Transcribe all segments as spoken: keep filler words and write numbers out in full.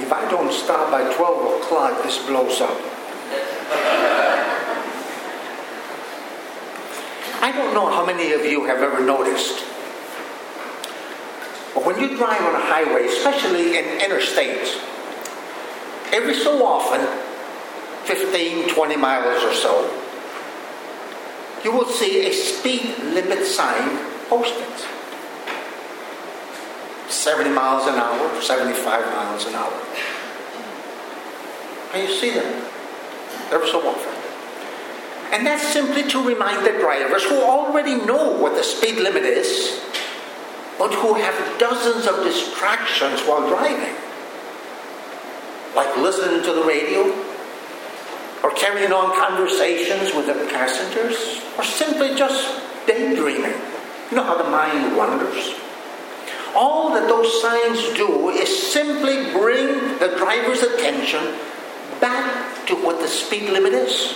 if I don't stop by twelve o'clock, this blows up. I don't know how many of you have ever noticed, but when you drive on a highway, especially in interstates, every so often, fifteen, twenty miles or so, you will see a speed limit sign posted. seventy miles an hour, seventy-five miles an hour. And you see them every so often. And that's simply to remind the drivers who already know what the speed limit is, but who have dozens of distractions while driving. Like listening to the radio, or carrying on conversations with the passengers, or simply just daydreaming. You know how the mind wanders? All that those signs do is simply bring the driver's attention back to what the speed limit is.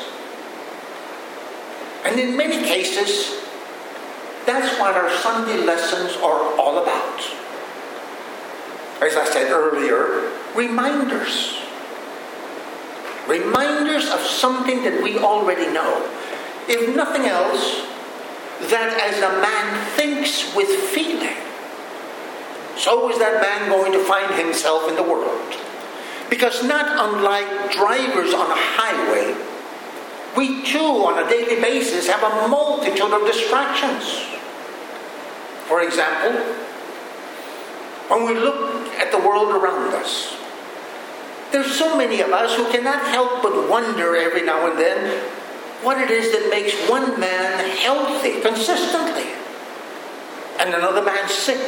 And in many cases, that's what our Sunday lessons are all about. As I said earlier, reminders. Reminders of something that we already know. If nothing else, that as a man thinks with feeling, so is that man going to find himself in the world. Because not unlike drivers on a highway, we too on a daily basis have a multitude of distractions. For example, when we look at the world around us, there's so many of us who cannot help but wonder every now and then what it is that makes one man healthy consistently and another man sick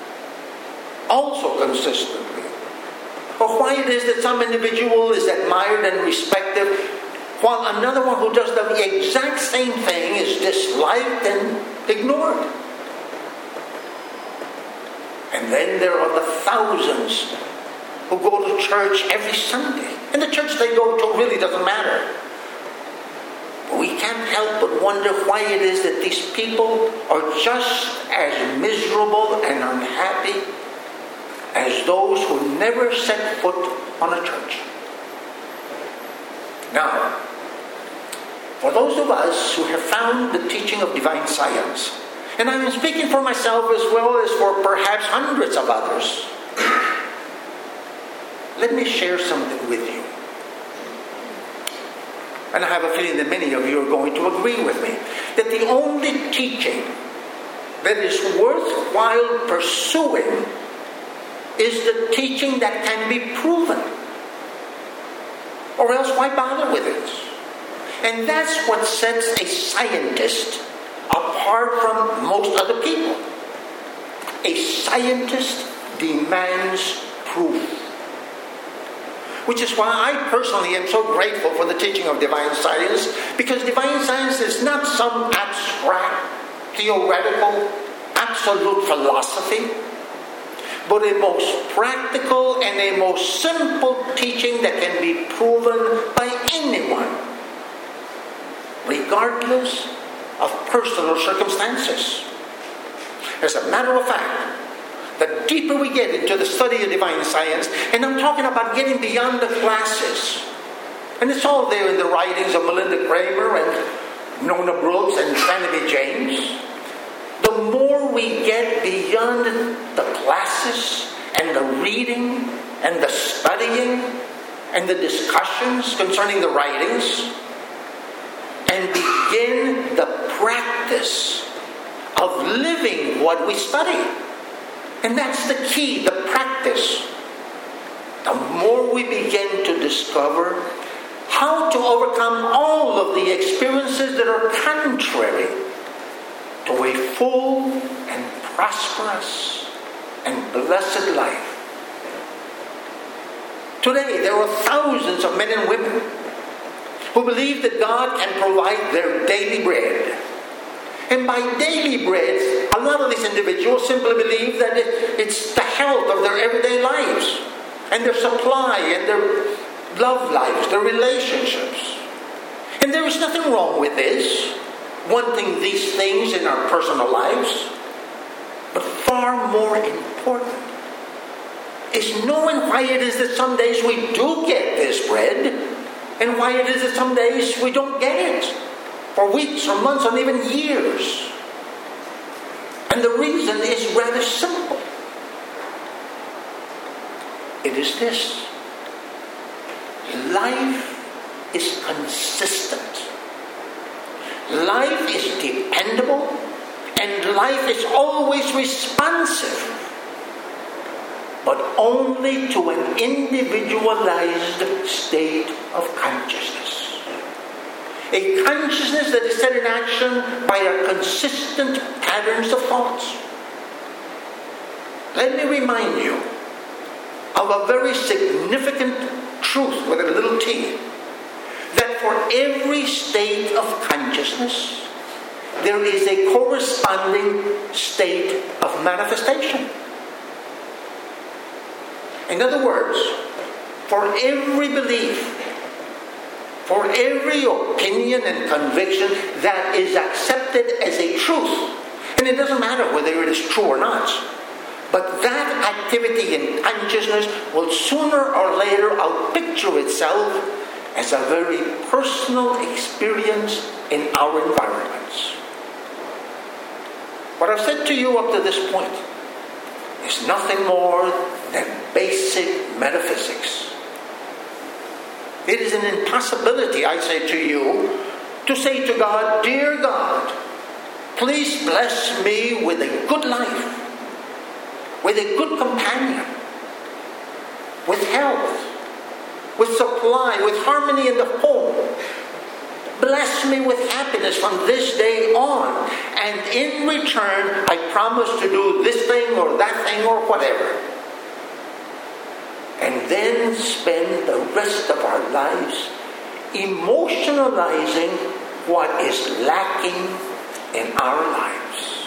also consistently. Or why it is that some individual is admired and respected while another one who does the exact same thing is disliked and ignored. And then there are the thousands who go to church every Sunday. And the church they go to really doesn't matter. But we can't help but wonder why it is that these people are just as miserable and unhappy as those who never set foot on a church. Now, for those of us who have found the teaching of divine science, and I'm speaking for myself as well as for perhaps hundreds of others, let me share something with you. And I have a feeling that many of you are going to agree with me, that the only teaching that is worthwhile pursuing is the teaching that can be proven. Or else why bother with it? And that's what sets a scientist apart from most other people. A scientist demands proof. Which is why I personally am so grateful for the teaching of divine science, because divine science is not some abstract, theoretical, absolute philosophy, but a most practical and a most simple teaching that can be proven by anyone, regardless of personal circumstances. As a matter of fact, the deeper we get into the study of divine science, and I'm talking about getting beyond the classes, and it's all there in the writings of Melinda Kramer and Nona Brooks and Fannie B. James, the more we get beyond the classes and the reading and the studying and the discussions concerning the writings, and begin the practice of living what we study. And that's the key, the practice. The more we begin to discover how to overcome all of the experiences that are contrary to a full and prosperous and blessed life. Today, there are thousands of men and women who believe that God can provide their daily bread. And by daily bread, a lot of these individuals simply believe that it, it's the health of their everyday lives, and their supply, and their love lives, their relationships. And there is nothing wrong with this, wanting these things in our personal lives. But far more important is knowing why it is that some days we do get this bread and why it is that some days we don't get it for weeks or months or even years. And the reason is rather simple. It is this. Life is consistent. Life is dependable. And life is always responsive. But only to an individualized state of consciousness. A consciousness that is set in action by a consistent patterns of thoughts. Let me remind you of a very significant truth with a little t. That for every state of consciousness, there is a corresponding state of manifestation. In other words, for every belief, for every opinion and conviction that is accepted as a truth, and it doesn't matter whether it is true or not, but that activity in consciousness will sooner or later outpicture itself as a very personal experience in our environments. What I've said to you up to this point is nothing more than basic metaphysics. It is an impossibility, I say to you, to say to God, "Dear God, please bless me with a good life, with a good companion, with health, with supply, with harmony in the home. Bless me with happiness from this day on. And in return, I promise to do this thing or that thing or whatever." And then spend the rest of our lives emotionalizing what is lacking in our lives.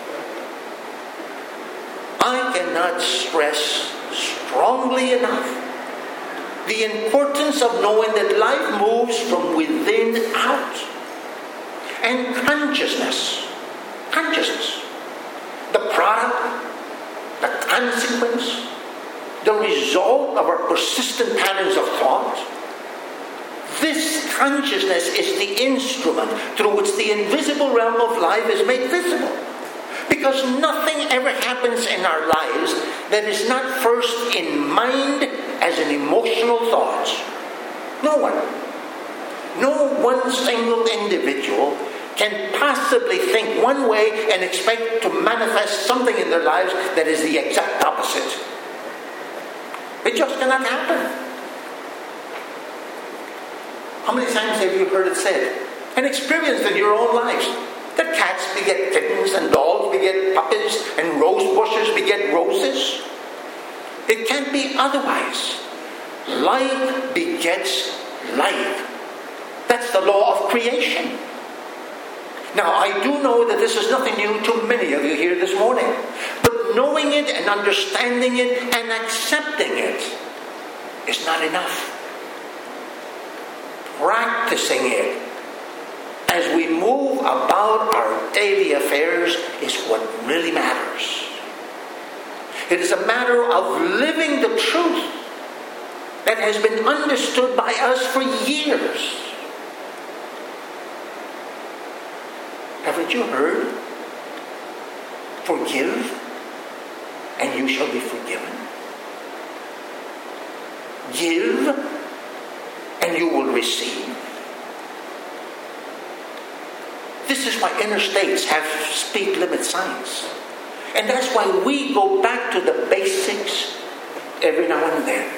I cannot stress strongly enough the importance of knowing that life moves from within out. And consciousness, consciousness, the product, the consequence, the result of our persistent patterns of thought, this consciousness is the instrument through which the invisible realm of life is made visible. Because nothing ever happens in our lives that is not first in mind as an emotional thought. No one. No one single individual can possibly think one way and expect to manifest something in their lives that is the exact opposite. It just cannot happen. How many times have you heard it said and experienced in your own lives that cats beget kittens and dogs beget puppies and rose bushes beget roses? It can't be otherwise. Like begets like. That's the law of creation. Now, I do know that this is nothing new to many of you here this morning. But knowing it and understanding it and accepting it is not enough. Practicing it as we move about our daily affairs is what really matters. It is a matter of living the truth that has been understood by us for years. Haven't you heard? Forgive, and you shall be forgiven. Give, and you will receive. This is why interstates have speed limit signs. And that's why we go back to the basics every now and then.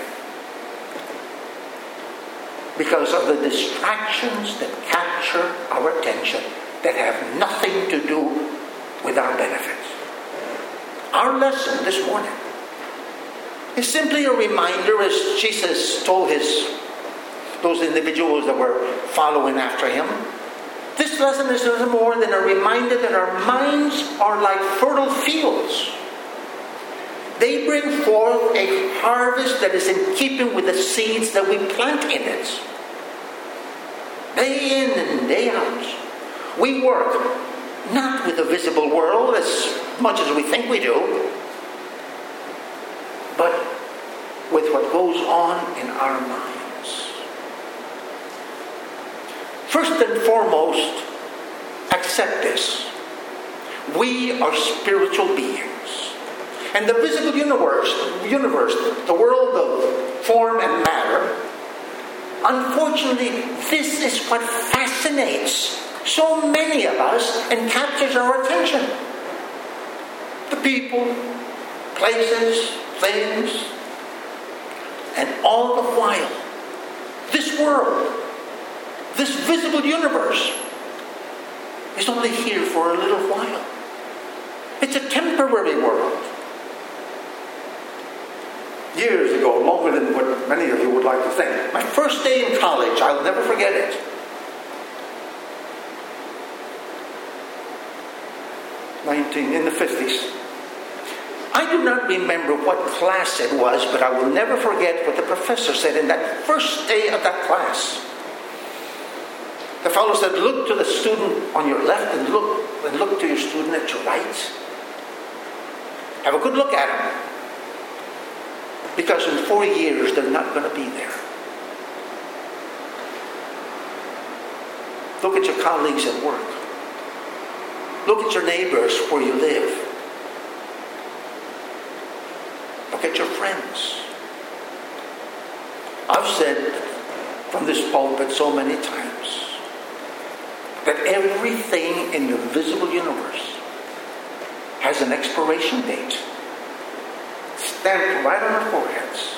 Because of the distractions that capture our attention that have nothing to do with our benefit. Our lesson this morning is simply a reminder, as Jesus told his those individuals that were following after him. This lesson is nothing more than a reminder that our minds are like fertile fields. They bring forth a harvest that is in keeping with the seeds that we plant in it. Day in and day out, we work not with the visible world as much as we think we do, but goes on in our minds. First and foremost, accept this. We are spiritual beings. And the visible universe, universe, the world of form and matter, unfortunately, this is what fascinates so many of us and captures our attention. The people, places, things, and all the while, this world, this visible universe, is only here for a little while. It's a temporary world. Years ago, longer than what many of you would like to think, my first day in college, I'll never forget it. Nineteen in the fifties. I do not remember what class it was, but I will never forget what the professor said in that first day of that class. The fellow said, look to the student on your left and look and look to your student at your right. Have a good look at him. Because in four years, they're not going to be there. Look at your colleagues at work. Look at your neighbors where you live. Look at your friends. I've said from this pulpit so many times that everything in the visible universe has an expiration date stamped right on our foreheads.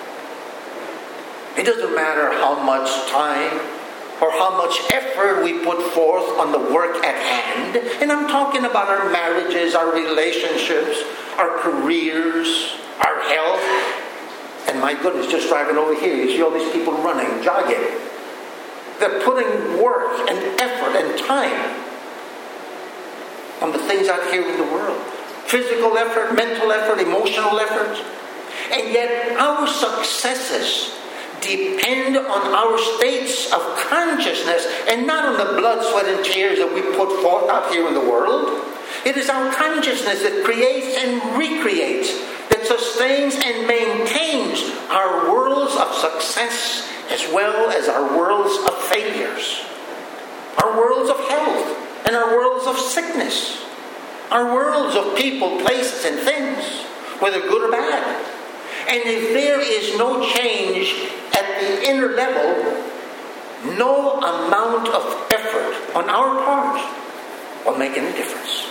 It doesn't matter how much time or how much effort we put forth on the work at hand. And I'm talking about our marriages, our relationships, our careers, our health. And my goodness, just driving over here, you see all these people running, jogging. They're putting work and effort and time on the things out here in the world. Physical effort, mental effort, emotional effort. And yet our successes depend on our states of consciousness and not on the blood, sweat, and tears that we put forth out here in the world. It is our consciousness that creates and recreates, that sustains and maintains our worlds of success as well as our worlds of failures, our worlds of health and our worlds of sickness, our worlds of people, places, and things, whether good or bad. And if there is no change at the inner level, no amount of effort on our part will make any difference.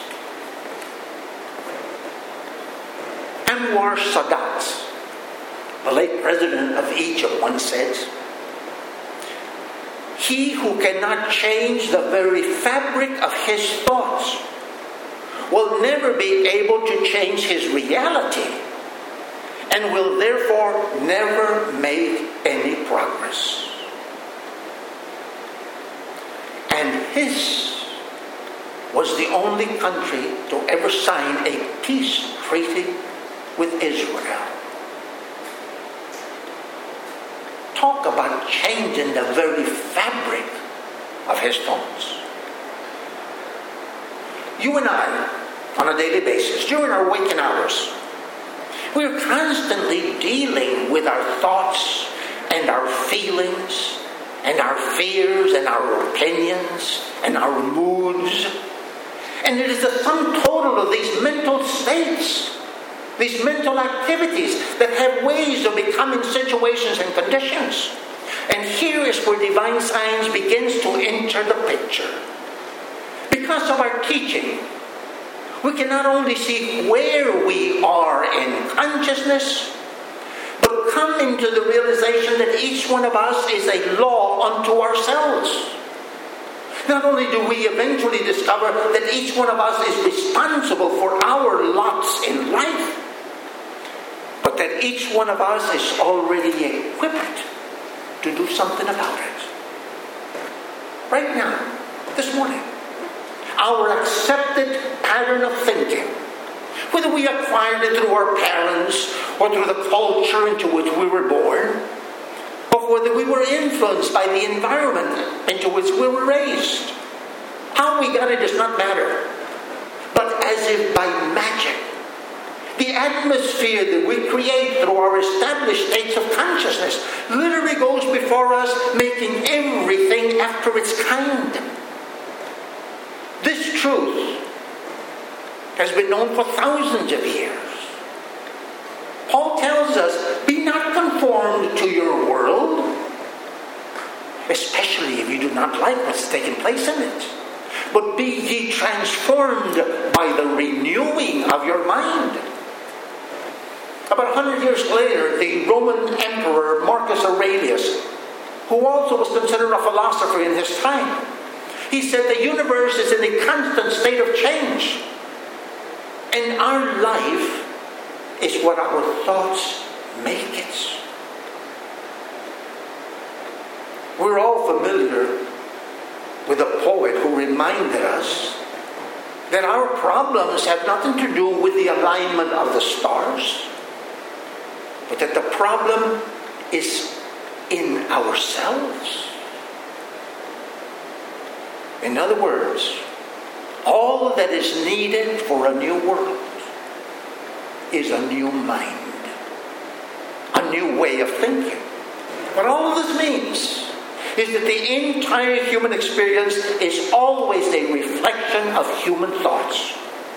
Anwar Sadat, the late president of Egypt, once said, "He who cannot change the very fabric of his thoughts will never be able to change his reality and will therefore never make any progress." And his was the only country to ever sign a peace treaty with Israel. Talk about changing the very fabric of his thoughts. You and I, on a daily basis, during our waking hours, we're constantly dealing with our thoughts and our feelings and our fears and our opinions and our moods. And it is the sum total of these mental states, these mental activities that have ways of becoming situations and conditions. And here is where divine science begins to enter the picture. Because of our teaching, we can not only see where we are in consciousness, but come into the realization that each one of us is a law unto ourselves. Not only do we eventually discover that each one of us is responsible for our lots in life, but that each one of us is already equipped to do something about it. Right now, this morning, our accepted pattern of thinking, whether we acquired it through our parents or through the culture into which we were born, or whether we were influenced by the environment into which we were raised. How we got it does not matter. But as if by magic, The atmosphere that we create through our established states of consciousness literally goes before us, making everything after its kind. This truth has been known for thousands of years. Paul tells us, be not conformed to your world, especially if you do not like what's taking place in it. But be ye transformed by the renewing of your mind. About a hundred years later, the Roman Emperor Marcus Aurelius, who also was considered a philosopher in his time, he said the universe is in a constant state of change. And our life is what our thoughts make it. We're all familiar with a poet who reminded us that our problems have nothing to do with the alignment of the stars, but that the problem is in ourselves. In other words, all that is needed for a new world is a new mind, a new way of thinking. What all of this means is that the entire human experience is always a reflection of human thoughts.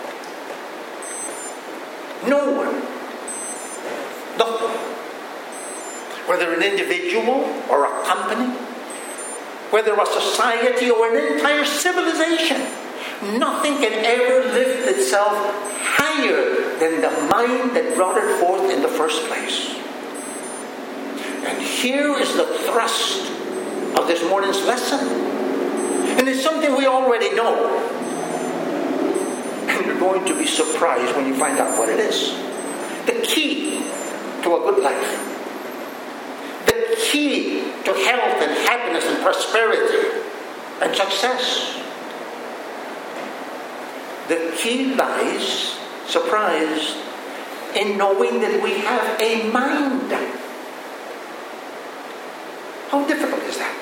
No one, nothing, whether an individual or a company, whether a society or an entire civilization, nothing can ever lift itself higher than the mind that brought it forth in the first place. And here is the thrust of this morning's lesson. And it's something we already know. And you're going to be surprised when you find out what it is. The key to a good life. The key to health and happiness and prosperity and success. The key lies, surprise, in knowing that we have a mind. How difficult is that?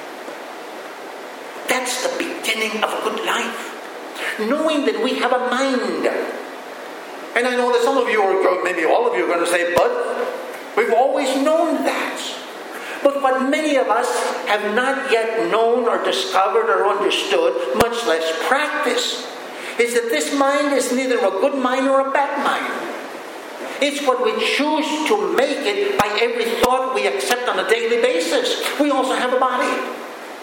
That's the beginning of a good life. Knowing that we have a mind. And I know that some of you, or maybe all of you, are going to say, but we've always known that. But what many of us have not yet known or discovered or understood, much less practiced, is that this mind is neither a good mind nor a bad mind. It's what we choose to make it by every thought we accept on a daily basis. We also have a body.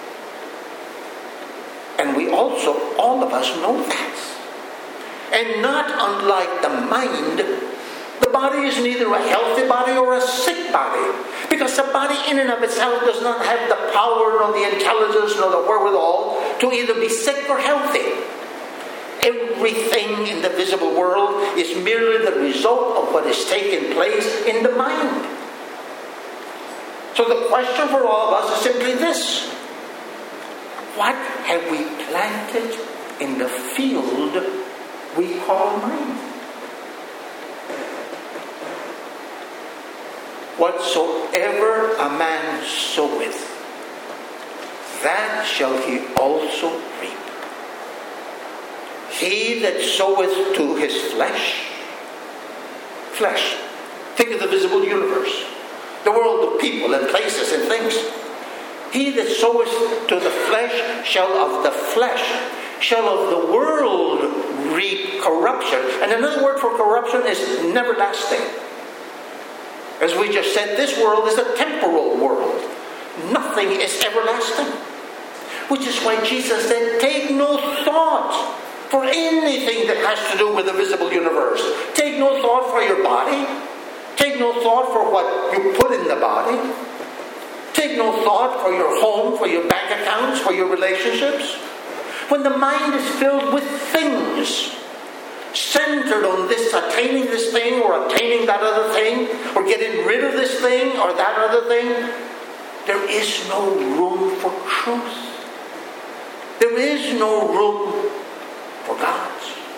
And we also, all of us, know that. And not unlike the mind, the body is neither a healthy body or a sick body. Because the body in and of itself does not have the power, nor the intelligence, nor the wherewithal to either be sick or healthy. Everything in the visible world is merely the result of what is taking place in the mind. So the question for all of us is simply this. What have we planted in the field we call mind? Whatsoever a man soweth, that shall he also reap. He that soweth to his flesh, flesh, think of the visible universe, the world of people and places and things. He that soweth to the flesh shall of the flesh, shall of the world reap corruption. And another word for corruption is neverlasting. As we just said, this world is a temporal world. Nothing is everlasting. Which is why Jesus said, take no thought for anything that has to do with the visible universe. Take no thought for your body. Take no thought for what you put in the body. Take no thought for your home, for your bank accounts, for your relationships. When the mind is filled with things, centered on this, attaining this thing, or attaining that other thing, or getting rid of this thing, or that other thing, there is no room for truth. There is no room for God.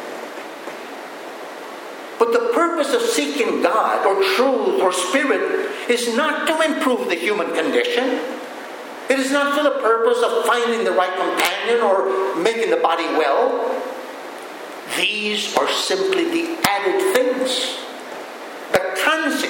But the purpose of seeking God, or truth, or spirit, is not to improve the human condition. It is not for the purpose of finding the right companion or making the body well. These are simply the added things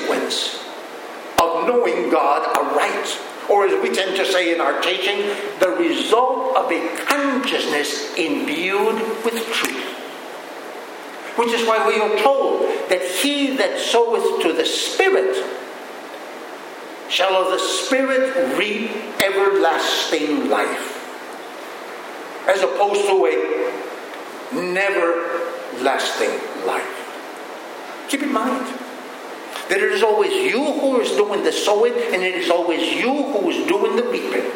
consequence of knowing God aright. Or as we tend to say in our teaching, the result of a consciousness imbued with truth. Which is why we are told that he that soweth to the Spirit shall of the Spirit reap everlasting life. As opposed to a never-lasting life. Keep in mind that it is always you who is doing the sowing, and it is always you who is doing the reaping.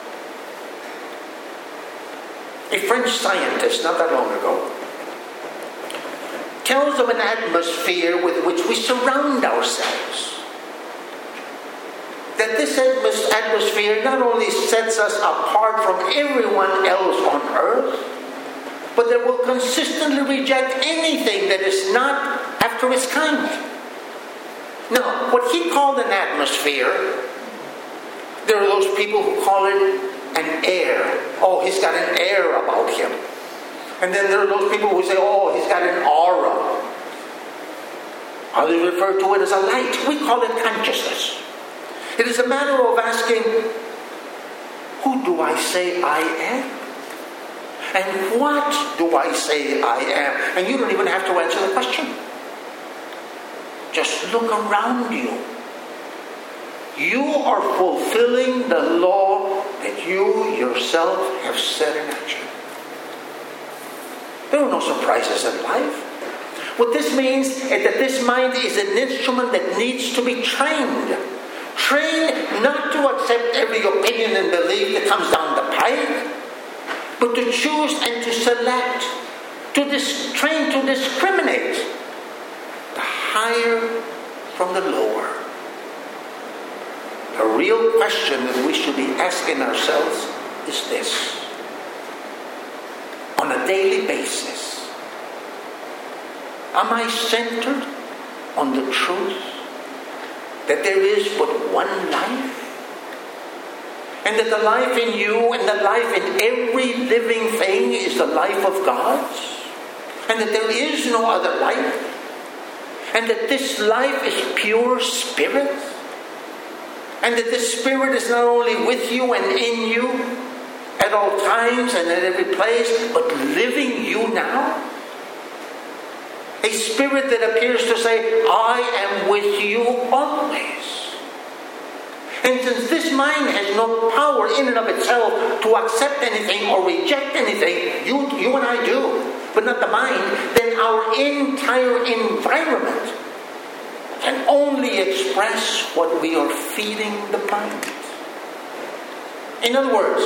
A French scientist, not that long ago, tells of an atmosphere with which we surround ourselves. That this atmosphere not only sets us apart from everyone else on earth, but that will consistently reject anything that is not after its kind. Now, what he called an atmosphere, there are those people who call it an air. Oh, he's got an air about him. And then there are those people who say, oh, he's got an aura. Others refer to it as a light. We call it consciousness. It is a matter of asking, who do I say I am? And what do I say I am? And you don't even have to answer the question. Just look around you. You are fulfilling the law that you yourself have set in action. There are no surprises in life. What this means is that this mind is an instrument that needs to be trained. Trained not to accept every opinion and belief that comes down the pike, but to choose and to select, to dis- train to discriminate the higher from the lower. The real question that we should be asking ourselves is this. On a daily basis, am I centered on the truth that there is but one life? And that the life in you and the life in every living thing is the life of God? And that there is no other life? And that this life is pure spirit? And that this spirit is not only with you and in you at all times and at every place, but living you now? A spirit that appears to say, I am with you always. And since this mind has no power in and of itself to accept anything or reject anything, you, you and I do, but not the mind, then our entire environment can only express what we are feeding the mind. In other words,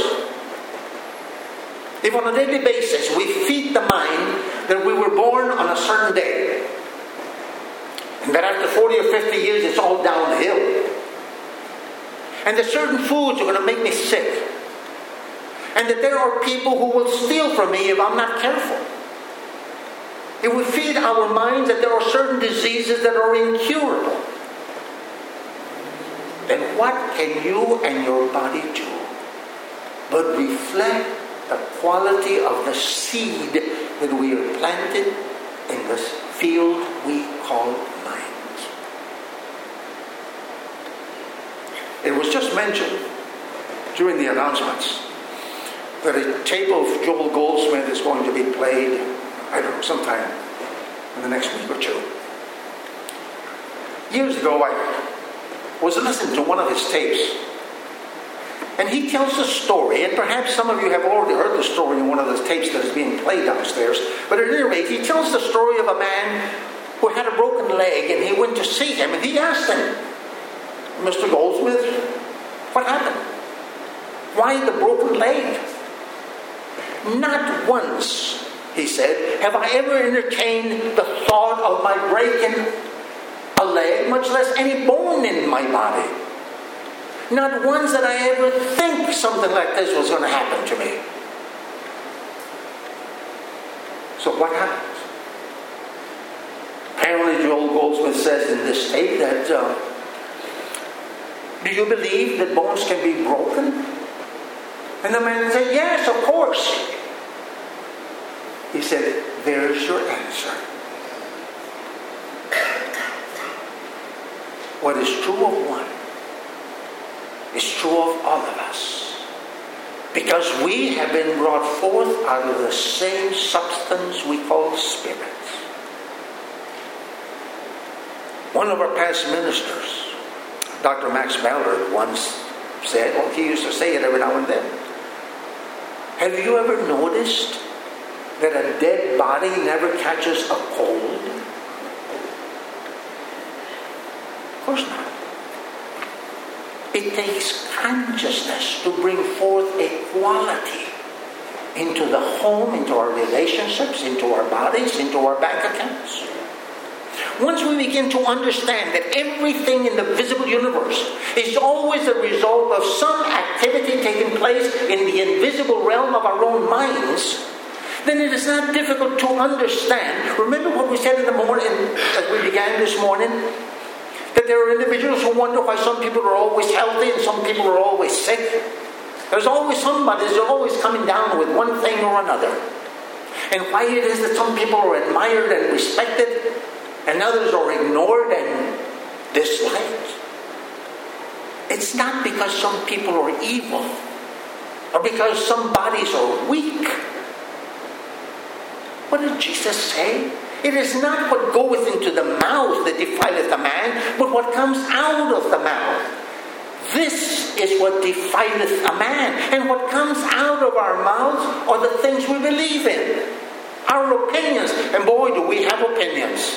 if on a daily basis we feed the mind that we were born on a certain day, and that after forty or fifty years it's all downhill, and that certain foods are going to make me sick, and that there are people who will steal from me if I'm not careful, if we feed our minds that there are certain diseases that are incurable, then what can you and your body do but reflect the quality of the seed that we have planted in this field we call mind? It was just mentioned during the announcements that a tape of Joel Goldsmith is going to be played, I don't know, sometime in the next week or two. Years ago, I was listening to one of his tapes, and he tells a story, and perhaps some of you have already heard the story in one of those tapes that is being played downstairs, but at any rate, he tells the story of a man who had a broken leg, and he went to see him, and he asked him, Mister Goldsmith, what happened? Why the broken leg? Not once, he said, have I ever entertained the thought of my breaking a leg, much less any bone in my body. Not once did I ever think something like this was going to happen to me. So what happened? Apparently Joel Goldsmith says in this tape that, uh, do you believe that bones can be broken? And the man said, yes, of course. He said, there's your answer. what is true of one is true of all of us. Because we have been brought forth out of the same substance we call spirit. One of our past ministers, Doctor Max Ballard, once said, well, he used to say it every now and then, have you ever noticed that a dead body never catches a cold? Of course not. It takes consciousness to bring forth a quality into the home, into our relationships, into our bodies, into our bank accounts. Once we begin to understand that everything in the visible universe is always a result of some activity taking place in the invisible realm of our own minds, then it is not difficult to understand. Remember what we said in the morning, as we began this morning? That there are individuals who wonder why some people are always healthy and some people are always sick. There's always somebody who's always coming down with one thing or another. And why it is that some people are admired and respected and others are ignored and disliked. It's not because some people are evil or because some bodies are weak. What did Jesus say? It is not what goeth into the mouth that defileth a man, but what comes out of the mouth. This is what defileth a man. And what comes out of our mouths are the things we believe in. Our opinions. And boy, do we have opinions.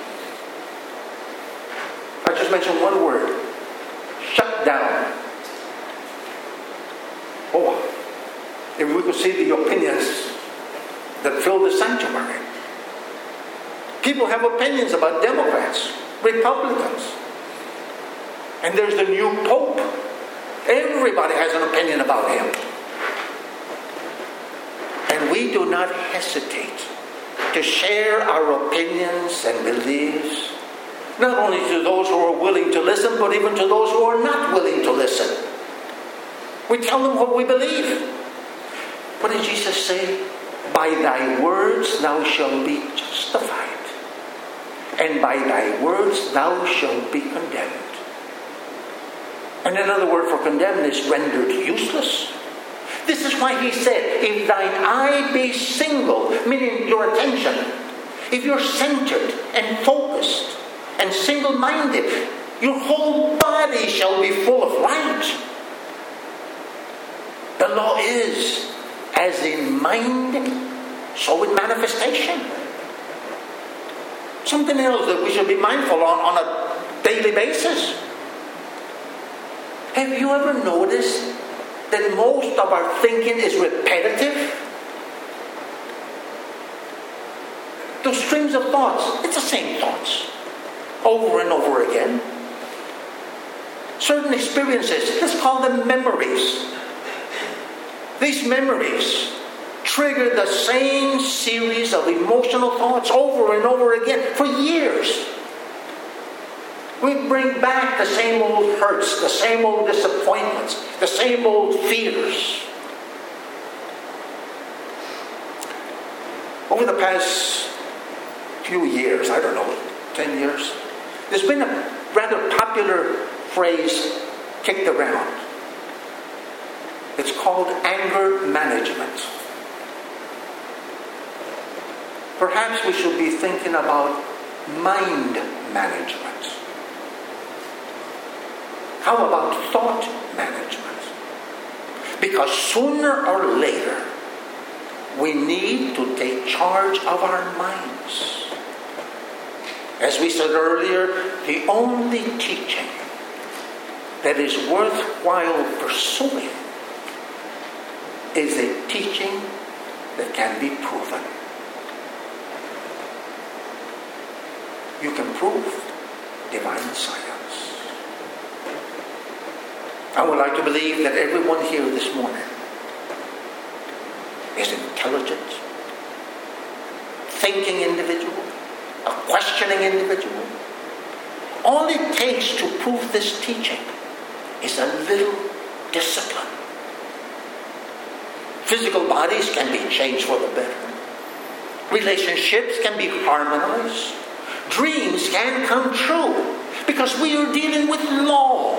I just mentioned one word. Shut down. Oh, if we could see the opinions that fill the sanctuary. People have opinions about Democrats, Republicans. And there's the new Pope. Everybody has an opinion about him. And we do not hesitate to share our opinions and beliefs, not only to those who are willing to listen, but even to those who are not willing to listen. We tell them what we believe. What did Jesus say? By thy words thou shalt be justified, and by thy words thou shalt be condemned. And another word for condemned is rendered useless. This is why he said, if thine eye be single, meaning your attention, if you're centered and focused and single-minded, your whole body shall be full of light. The law is, as in mind, so in manifestation. Something else that we should be mindful on on a daily basis. Have you ever noticed that most of our thinking is repetitive? Those streams of thoughts, it's the same thoughts over and over again. Certain experiences, let's call them memories. These memories trigger the same series of emotional thoughts over and over again for years. We bring back the same old hurts, the same old disappointments, the same old fears. Over the past few years, I don't know, ten years, there's been a rather popular phrase kicked around. It's called anger management. Perhaps we should be thinking about mind management. How about thought management? Because sooner or later, we need to take charge of our minds. As we said earlier, the only teaching that is worthwhile pursuing is a teaching that can be proven. You can prove divine science. I would like to believe that everyone here this morning is intelligent, thinking individual, a questioning individual. All it takes to prove this teaching is a little discipline. Physical bodies can be changed for the better. Relationships can be harmonized. Dreams can come true. Because we are dealing with law.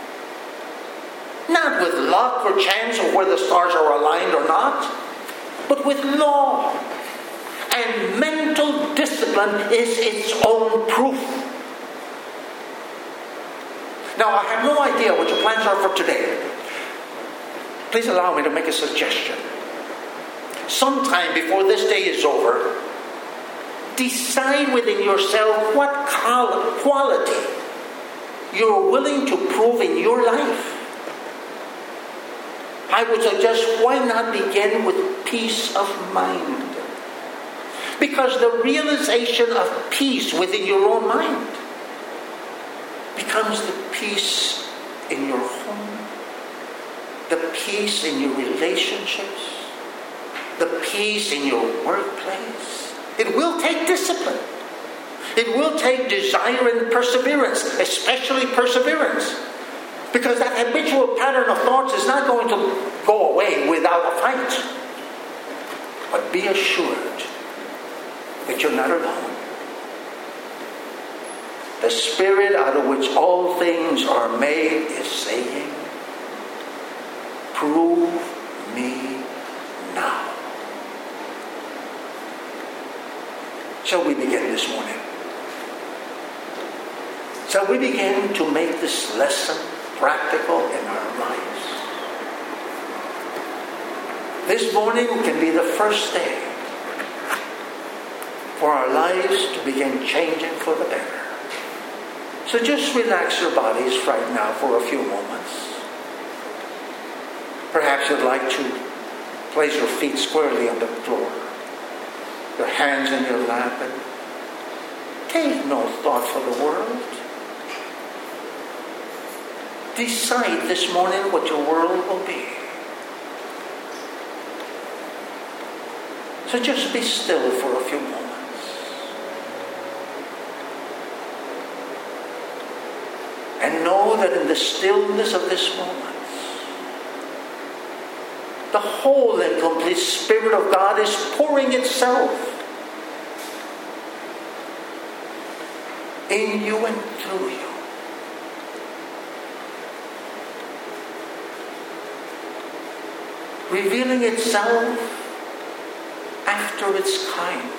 Not with luck or chance or where the stars are aligned or not, but with law. And mental discipline is its own proof. Now, I have no idea what your plans are for today. Please allow me to make a suggestion. Sometime before this day is over, decide within yourself what quality you're willing to prove in your life. I would suggest, why not begin with peace of mind? Because the realization of peace within your own mind becomes the peace in your home, the peace in your relationships, the peace in your workplace. It will take discipline. It will take desire and perseverance, especially perseverance. Because that habitual pattern of thoughts is not going to go away without a fight. But be assured that you're not alone. The Spirit out of which all things are made is saying, prove me now. Shall we begin this morning? Shall we begin to make this lesson practical in our lives? This morning can be the first day for our lives to begin changing for the better. So just relax your bodies right now for a few moments. Perhaps you'd like to place your feet squarely on the floor, your hands in your lap, and take no thought for the world. Decide this morning what your world will be. So just be still for a few moments. And know that in the stillness of this moment, the whole and complete Spirit of God is pouring itself in you and through you. Revealing itself after its kind.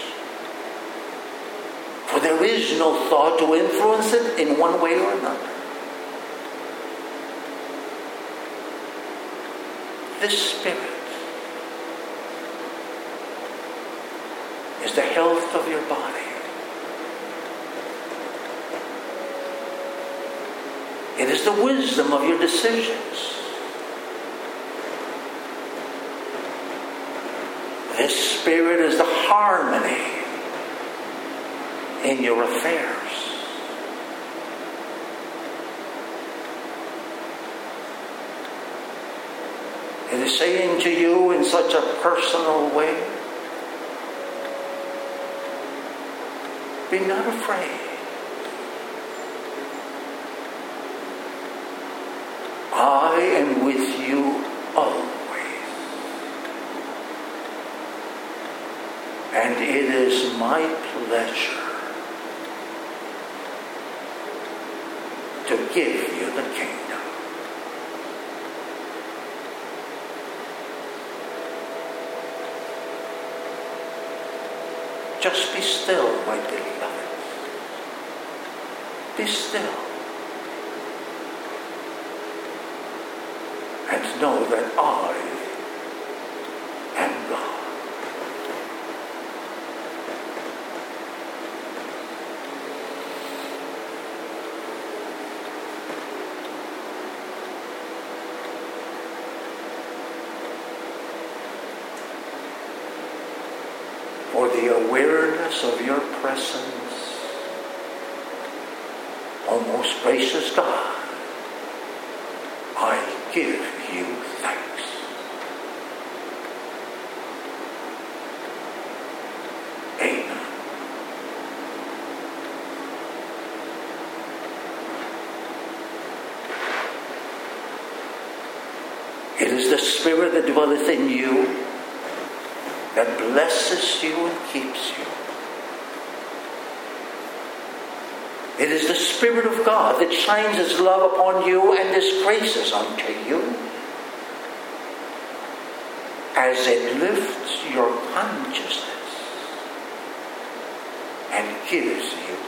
For there is no thought to influence it in one way or another. This Spirit is the health of your body. It is the wisdom of your decisions. This Spirit is the harmony in your affairs. It is saying to you in such a personal way, be not afraid. I am with you always. And it is my pleasure to give you the kingdom. Just be still, my beloved. Be still. And know that I am God. For the awareness of your presence, O most gracious God, I give you thanks. Amen. It is the Spirit that dwelleth in you that blesses you and keeps you. It is the Spirit of God that shines His love upon you and His graces unto you as it lifts your consciousness and gives you